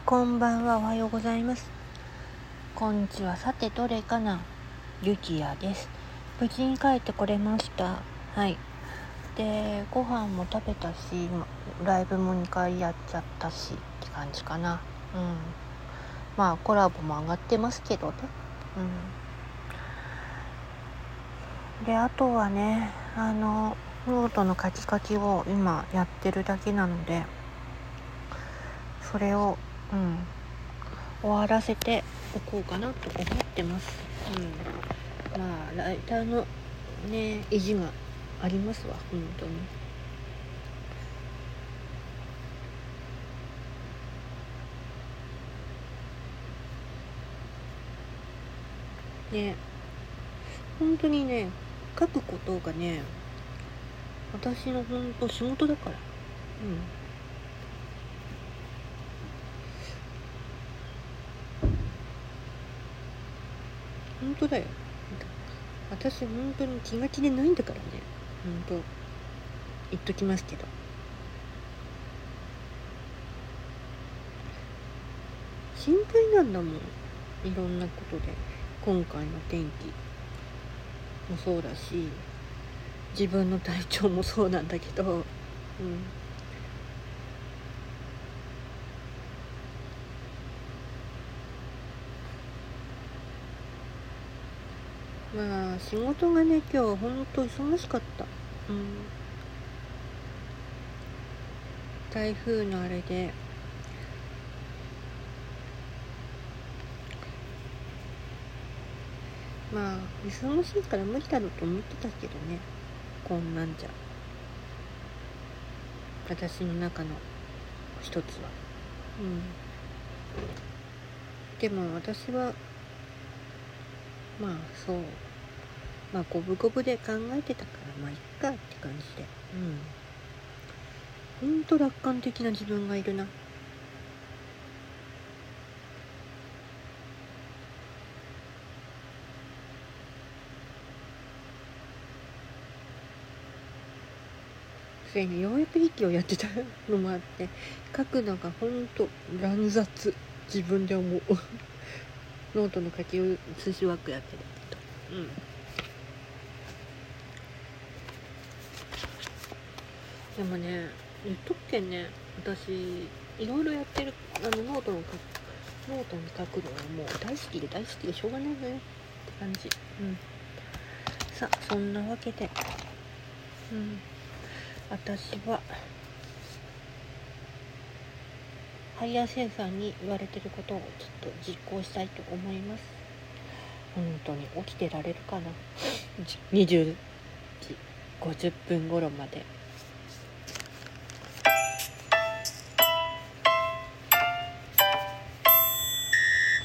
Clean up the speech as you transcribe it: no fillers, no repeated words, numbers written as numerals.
こんばんは、おはようございます。こんにちは。さてどれかな、ゆきやです。無事に帰ってこれました。はい。で、ご飯も食べたし、ライブも2回やっちゃったしって感じかな。まあコラボも上がってますけどね。で、あとはね、ノートの書き書きを今やってるだけなので、それを終わらせておこうかなと思ってます。まあライターのね、意地がありますわ、本当に。ね、本当にね、書くことがね、私の本当仕事だから。本当だよ。私本当に気が気でないんだからね。本当言っときますけど。心配なんだもん。いろんなことで。今回の天気もそうだし、自分の体調もそうなんだけど、まあ仕事がね、今日は本当忙しかった。台風のあれでまあ忙しいから無理だろうと思ってたけどね、こんなんじゃ。私の中の一つはでも私はまあそう五分五分で考えてたからまあいっかって感じで。ほんと楽観的な自分がいるな。それにようやく息をやってたのもあって、書くのがほんと乱雑、自分で思うノートの書き写し枠やけどでもね、言っとくけんね、私いろいろやってる。ノートに書くのはもう大好きでしょうがないのよって感じ。さあそんなわけで私はハイヤーセンサーに言われてることをちょっと実行したいと思います。本当に起きてられるかな20時50分頃まで。